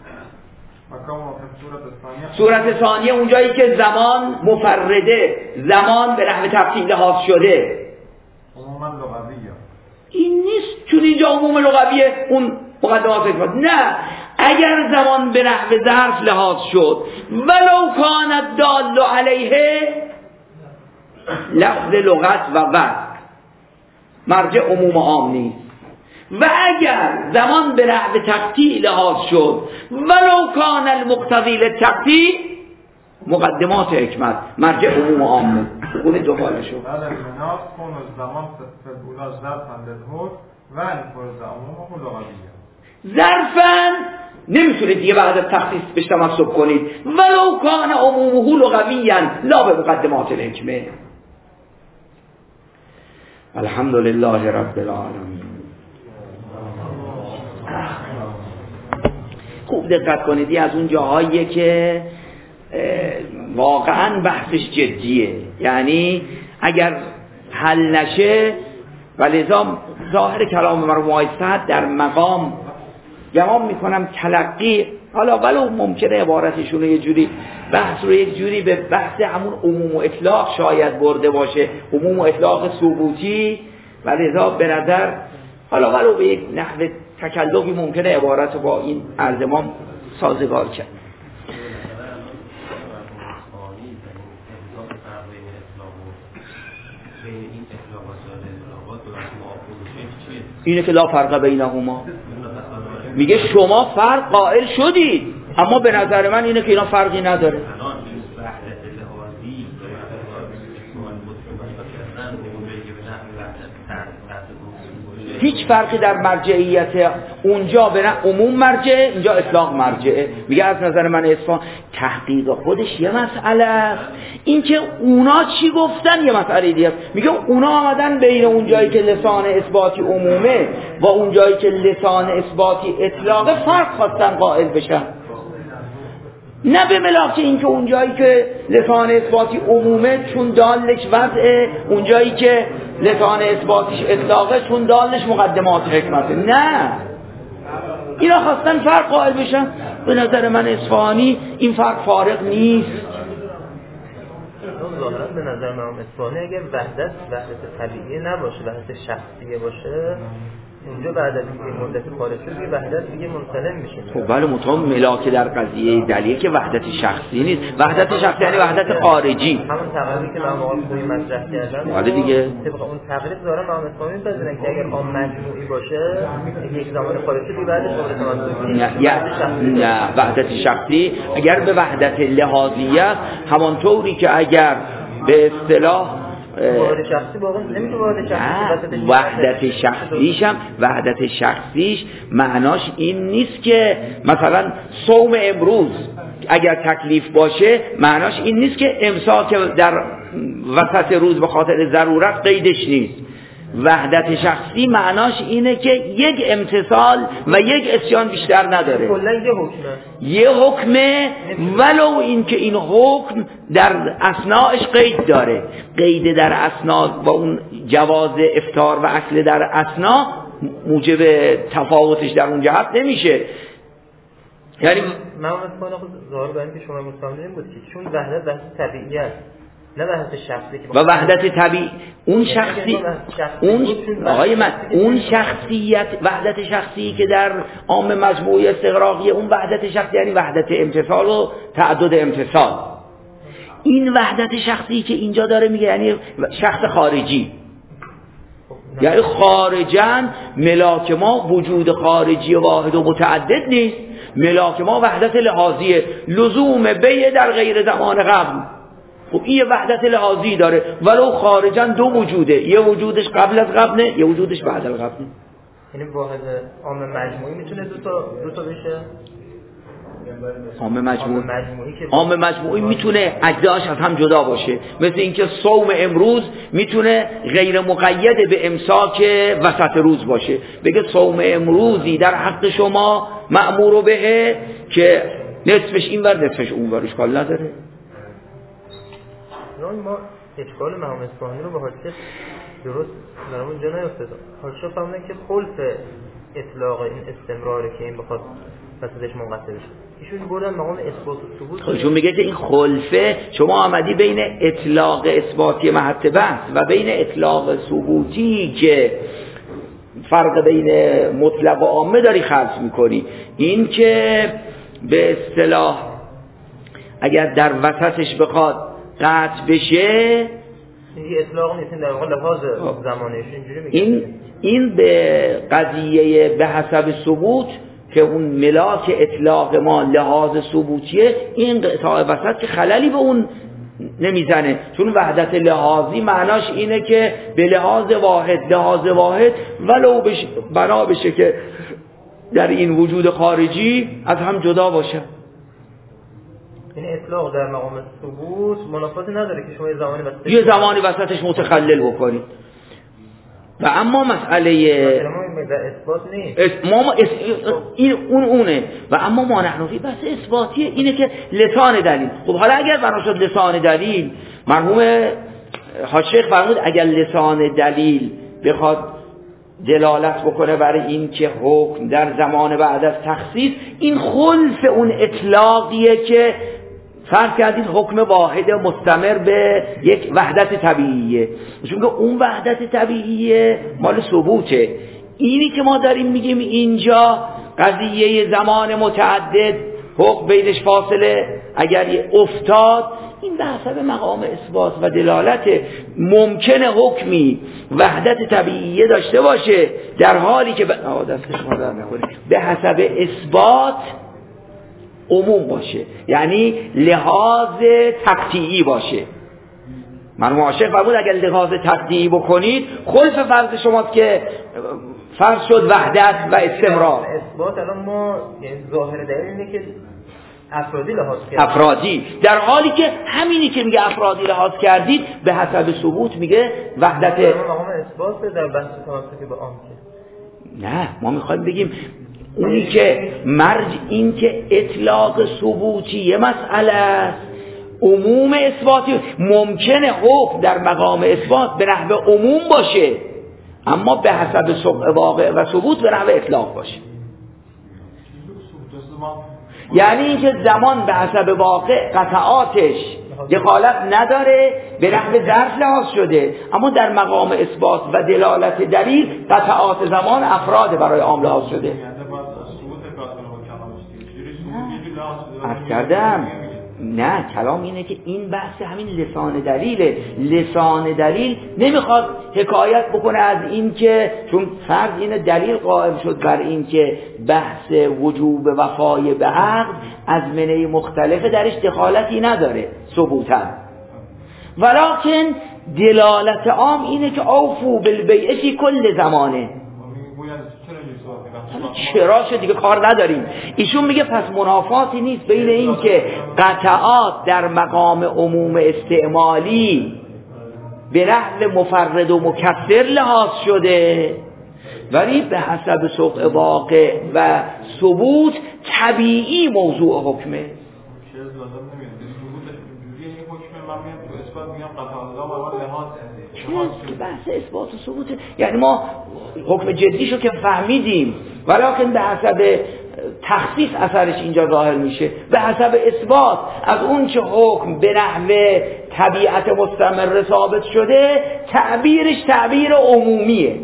صورت ثانیه اونجایی که زمان مفرده، زمان به نحو تفصیل لحاظ شده، عموما لغویه این نیست چون اینجا عموم لغویه اون مقدمات حکمت. نه، اگر زمان به نحو ظرف لحاظ شد ولو کانت دال علیه لفظ لغت و وقت مرجع عموم عام نیست. و اگر زمان به نحو تقطیع لحاظ شد ولو کان المقتضی للتقطیع مقدمات حکمت مرجع عموم عام. اون دو حالشو بعد المناط کون الزمان في الاولى ظرفا للحد و الفرض عمومه لغویه. ظرفا نمیتونید دیگه بعد از تخصیص بهش تمسک کنید، ولو کان عمومه لغویا لا به مقدمات الحکمه. الحمدلله رب العالمین. خوب دقت کنید، از اون جاهایی که واقعا بحثش جدیه، یعنی اگر حل نشه و لذا ظاهر کلام مرحوم آقای سعد در مقام گمان میکنم تلقی، حالا ولو ممکنه عبارتشون یه جوری بحث رو یک جوری به بحث همون عموم و اطلاق شاید برده باشه، عموم و اطلاق ثبوتی، و لذا به نظر حالا ولو به یک نحو تکلفی ممکنه عبارت رو با این عرض ما سازگار کرد. اینه که لا فرق بینهما، میگه شما فرق قائل شدید اما به نظر من اینه که اینا فرقی نداره. هیچ فرقی در مرجعیت، اونجا به عموم مرجع، اینجا اطلاق مرجعه. میگه از نظر من اصفهان تحقیق خودش یه مسئله است، این که اونا چی گفتن یه مسئله دیگه است. میگه اونا آمدن بین اونجایی که لسان اثباتی عمومه و اونجایی که لسان اثباتی اطلاقه فرق خواستن قائل بشن، نه به ملاک این که اونجایی که لسان اثباتی عمومه چون دالش وضعه، اونجایی که لسان اثباتیش اطلاقه چون دالش مقدمات حکمته. نه، اینا خواستن فرق قائل بشن. به نظر من اصفهانی این فرق فارق نیست. ظاهرا به نظر من اصفهانی اگر وحدت طبیعی نباشه، وحدت شخصیه باشه، اونجا بعد از این مدت خارج شد وحدت دیگه منسلم میشه. خب بله، مطمئن ملاک در قضیه دلیل که وحدت شخصی نیست. وحدت شخصی یعنی وحدت خارجی. همون تقریری که من آقای خویی مطرح کردم، بله دیگه، طبق اون تقریر دارن ما اصفهانی می‌پذیرن که اگر عام مجموعی باشه یک زمان خارج شد بعدش قابل نه وحدت شخصی اگر به وحدت لحاظی است، همانطوری که اگر به اصطلاح شخصی واقعا نمیشه وحدت شخصیش معناش این نیست که مثلا صوم امروز اگر تکلیف باشه معناش این نیست که امساک در وسط روز به خاطر ضرورت قیدش نیست. وحدت شخصی معناش اینه که یک امتصال و یک اسیان بیشتر نداره. یه حکمه ولو اینکه این حکم در اثناءش قید داره. قید در اثناء و اون جواز افطار و اکل در اثناء موجب تفاوتش در اون جهت نمیشه. یعنی من مثلا ظاهر به اینکه شما مستمرین بود که چون وحدت طبیعی است نه وحدت شخصی که و وحدت طبیعی اون شخصی اون آقای من اون شخصیت وحدت شخصی که در عام مجموعه استغراقی اون وحدت شخصی یعنی وحدت امتصال و تعدد امتصال. این وحدت شخصی که اینجا داره میگه یعنی شخص خارجی، یعنی خارجاً ملاک ما وجود خارجی واحد و متعدد نیست. ملاک ما وحدت لحاظیه، لزوم بیع در غیر زمان قبل. خب این وحدت لحاظی داره ولو خارجاً دو وجوده، یه وجودش قبل از قبله، یه وجودش بعد از قبله. یعنی واحد عام مجموعی میتونه دو تا بشه؟ عام مجموعی میتونه اجزاش از هم جدا باشه، مثل اینکه صوم امروز میتونه غیر مقید به امساک وسط روز باشه، بگه صوم امروزی در حق شما مأمور به که نصفش این ور نصفش اون ور، اشکال نداره. ما اشکال مرحوم اصفهانی رو به حاصل درست در اونجا نیفتاد. حالا فهمیدن که خلف اطلاق این استمراره که این بخواد فسادش منقطع بشه، ایشون بردن مقام اثبات و ثبوت. خودشون میگه که این خلفه شما آمدی بین اطلاق اثباتی محط بحث و بین اطلاق ثبوتی که فرق بین مطلق و عامه داری خلط میکنی. این که به اصطلاح اگر در وسطش بخواد قطع بشه این اطلاق نیست، در واقع لحاظ زمانش اینجوری میگه. این به قضیه به حسب ثبوت که اون ملاک اطلاق ما لحاظ ثبوتیه، این قطعه وسط که خللی به اون نمیزنه، چون وحدت لحاظی معناش اینه که به لحاظ واحد ولو بنا بشه که در این وجود خارجی از هم جدا باشه. یعنی اطلاق در مقام ثبوت منافاتی نداره که شما یه زمانی وسطش متخلل بکنید. و اما مسئله اثبات نیست، این اونه. و اما ما نحنفی بس اثباتیه، اینه که لسان دلیل. خب حالا اگر بنا شد لسان دلیل، مرحوم حاج شیخ فرمود اگر لسان دلیل بخواد دلالت بکنه برای این که حکم در زمان بعد از تخصیص، این خلف اون اطلاقیه که فرض کردید حکم واحد مستمر به یک وحدت طبیعیه، چون که اون وحدت طبیعیه مال ثبوته. اینی که ما داریم میگیم اینجا قضیه زمان متعدد حکم بینش فاصله اگر افتاد، این به حسب مقام اثبات و دلالت. ممکنه حکمی وحدت طبیعیه داشته باشه در حالی که به حسب اثبات عموم باشه، یعنی لحاظ تقطیعی باشه. مرحوم عاشق فرمود اگر لحاظ تقطیعی بکنید خلف فرض شماست که فرض شد وحدت و استمرار. اثبات الان ما ظاهر دلیل اینه که افرادی لحاظ کردید، افرادی، در حالی که همینی که میگه افرادی لحاظ کردید به حسب ثبوت میگه وحدت. مقام اثبات در بحث تمسک به عام. نه، ما میخوایم بگیم اونی که مرج این که اطلاق ثبوتی مسئله است، عموم اثباتی ممکنه حکم در مقام اثبات به نحو عموم باشه، اما به حسب واقع و ثبوت به نحو اطلاق باشه. یعنی اینکه زمان به حسب واقع قطعاتش دخالت نداره، به نحو ظرف لحاظ شده، اما در مقام اثبات و دلالت دلیل قطعات زمان افراد برای عام لحاظ شده. عرض کردم نه، کلام اینه که این بحث همین لسان دلیله. لسان دلیل نمیخواد حکایت بکنه از این که چون فرض اینه دلیل قائم شد بر این که بحث وجوب وفای به عقد از منه مختلفه درش دخالتی نداره ثبوتا، ولکن دلالت عام اینه که اوفو بالبیع فی کل زمانه. چرا شد دیگه کار نداریم. ایشون میگه پس منافاتی نیست بین این که قطعات در مقام عموم استعمالی به نحو مفرد و مکثر لحاظ شده، ولی به حسب سوق واقع و ثبوت طبیعی موضوع حکمه. بحث اثبات و ثبوت، یعنی ما حکم جدیشو که فهمیدیم، ولکن به حسب تخصیص اثرش اینجا ظاهر میشه. به حسب اثبات از اون چه حکم به نحو طبیعت مستمر ثابت شده تعبیرش تعبیر عمومیه.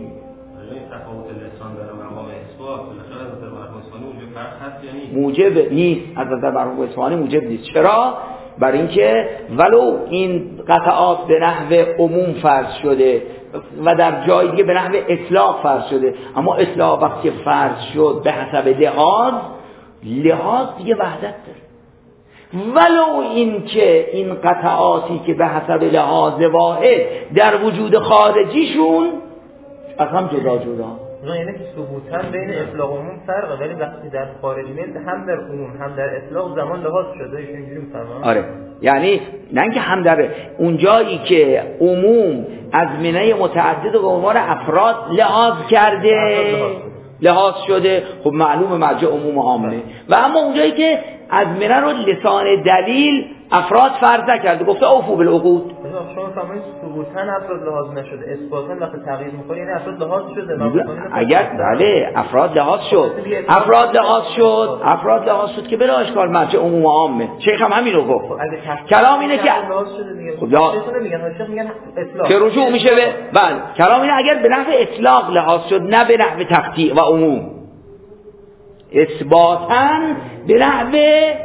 موجب نیست، از نظر مرحوم اصفهانی موجب نیست. چرا؟ برای اینکه ولو این قطعات به نحو عموم فرض شده و در جای دیگه به نحو اطلاق فرض شده، اما اطلاق وقتی فرض شد به حسب لحاظ دیگه وحدت داره. ولو این که این قطعاتی که به حسب لحاظ واحد در وجود خارجیشون از هم جدا یعنی که ثبوتاً بین اطلاق و عموم فرقه، ولی وقتی در خارج میاد هم در عموم هم در اطلاق زمان لحاظ شده. ایشون اینجوری میفهمن. آره، یعنی نه اینکه هم در اون جایی که عموم از منه متعدد و به عنوان افراد لحاظ شده، خب معلومه مرجع عموم عامه، و اما اونجایی که از منه رو لسان دلیل افراد فرض نکرده، گفته اوفو بالعقود. شما فهمید ثبوتاً افراد لحاظ نشده، اثباتاً وقتی تغییر می‌کنه یعنی افراد لحاظ شده. اگر بله افراد لحاظ شد که بلا اشکال مرجع عموم عامه. شیخ هم همین رو گفت. کلام اینه که میگن که رجوع میشه به بله، کلام اینه اگر به نحو اطلاق لحاظ شد نه به نحو تقطیع و عموم، اثباتاً به نحو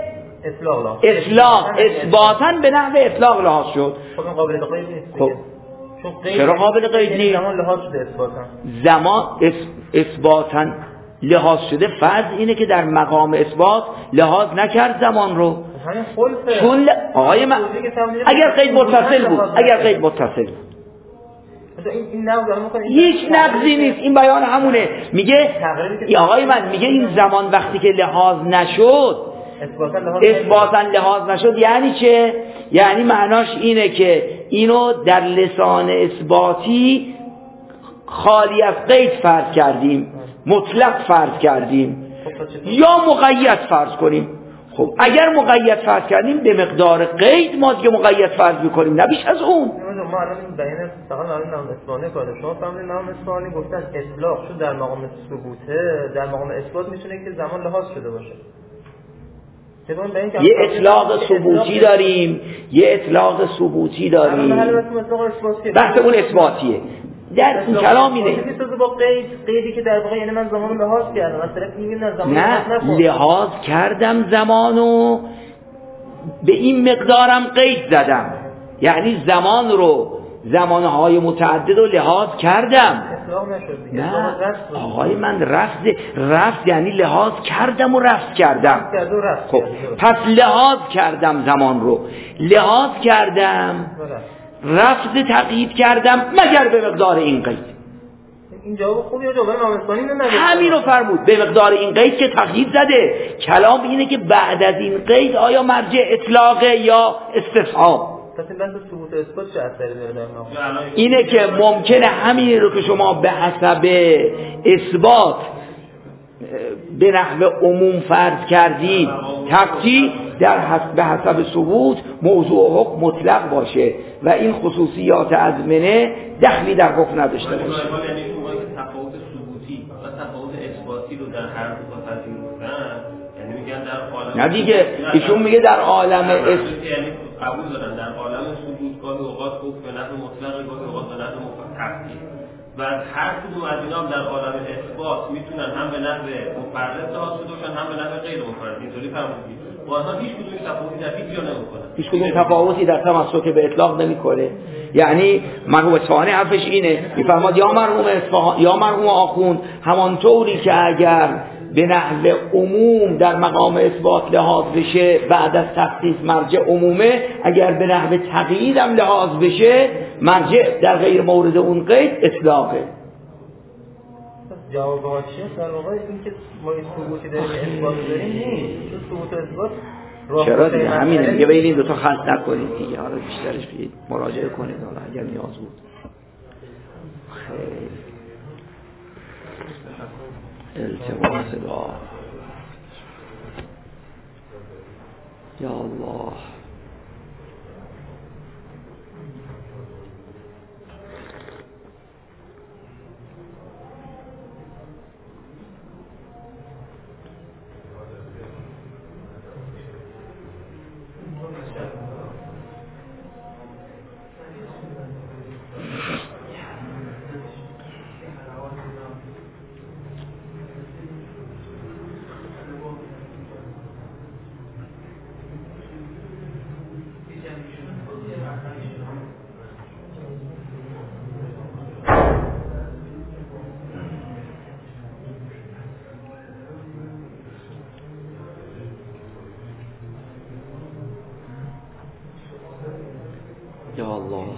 اثباتاً به نحو اطلاق لحاظ شد. خب این قابل قید نیست. خب چرا قابل قید نیست؟ زمان لحاظ شده اثباتاً. زمان اثباتاً لحاظ شده، فرض اینه که در مقام اثبات لحاظ نکرد زمان رو. چون آقای من اگر قید متصل بود هیچ نقضی نیست. این بیان همونه. میگه آقای من میگه این زمان وقتی که لحاظ نشد، اثباتاً لحاظ نشد یعنی چه؟ یعنی معناش اینه که اینو در لسان اثباتی خالی از قید فرض کردیم، مطلق فرض کردیم، یا مقید فرض کنیم. خب اگر مقید فرض کردیم به مقدار قید ما دیگه مقید فرض می‌کنیم، نه بیش از اون. ما الان این بیان فقط نام اثباتی کارده. شما فهمیدین نام اثباتی گفتن اطلاق شد در مقام ثبوته، در مقام اثبات میتونه که زمان لحاظ شده باشه. یه اطلاق ثبوتی داریم، بحث اون اثباتیه. در این کلام اینه با قیدی که در واقع یعنی من زمانو لحاظ کردم، مثلا میگیم نه لحاظ کردم زمانو، به این مقدارم قید زدم، یعنی زمان رو زمانهای متعدد رو لحاظ کردم. نه آقای من رفض یعنی لحاظ کردم و رفض کردم. خب پس لحاظ کردم زمان رو، لحاظ کردم، رفض تقیید کردم مگر به مقدار این قید. این جواب خوبیه، جواب نامستانی نمیده. همین رو فرمود، به مقدار این قید که تقیید زده. کلام اینه که بعد از این قید آیا مرجع اطلاقه یا استصحاب. پس این بحث ثبوت اثبات چه اثری داره در نام؟ اینه که ممکنه همین رو که شما به حسب اثبات به نحو عموم فرض کردید تقطیع به حسب ثبوت موضوع حکم مطلق باشه و این خصوصیات ازمنه دخلی در حکم نداشته باشه. یعنی تفاوت ثبوتی و تفاوت اثباتی رو در هر دو پذیرفتن، یعنی میگن میگن در عالم نه دیگه ایشون میگه در عالم یعنی قبول دارن در عالم سجود گاهی اوقات خوب به نحو مطلق گاهی اوقات به نحو تفصیل و هر کدوم از اینا هم در عالم اثبات میتونن هم به نحو مفرد لحاظ شده باشن هم به نحو غیر مفرد. اینطوری فرمودید والا هیچ کدوم تفاوتی در هیچ جا نمیکنه، هیچ کدوم تفاوتی در تمسک به اطلاق نمیکنه. یعنی مرحوم اصفهانی حرفش اینه، میفرماد یا مرحوم اصفهانی یا مرحوم آخوند همانطوری که اگر به نحو عموم در مقام اثبات لحاظ بشه بعد از تخصیص مرجع عمومه، اگر به نحو تقیید هم لحاظ بشه مرجع در غیر مورد اون قید اطلاقه. جواب چیه؟ در واقع این که ما این ثبوتی داریم اثبات داریم نیست، ثبوت اثبات چرا دیگه همینه دیگه، بین این دو تا خلط نکنید دیگه، حالا بیشترش بید مراجعه کنید حالا اگر نیاز بود. خیلی التماس دعا. یا الله یا الله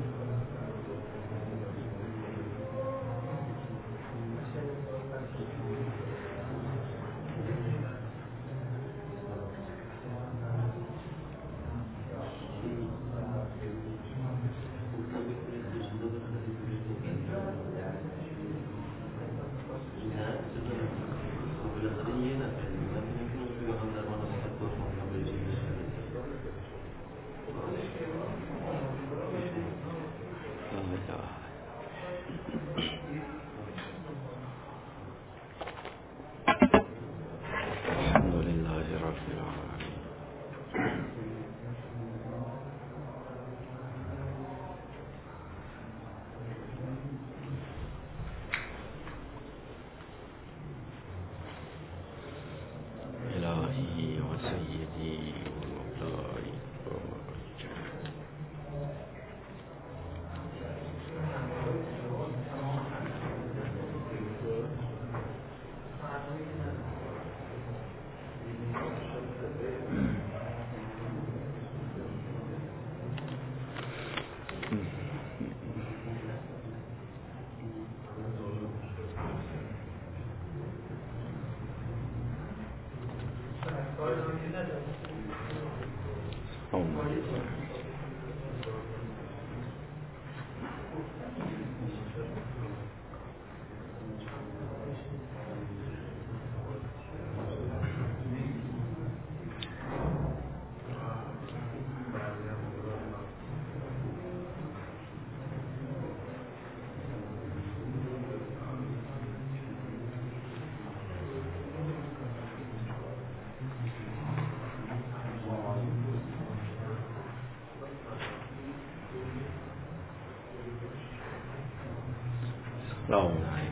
السلام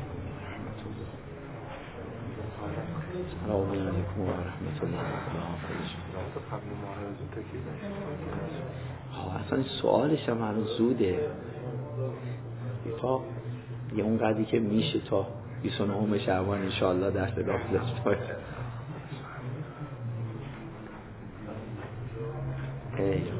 علیکم و رحمت الله. اصلا سوالش هم هنوز زوده تا یه اون قدری که میشه تا 29 شعبان انشاءالله درس داخلش باید.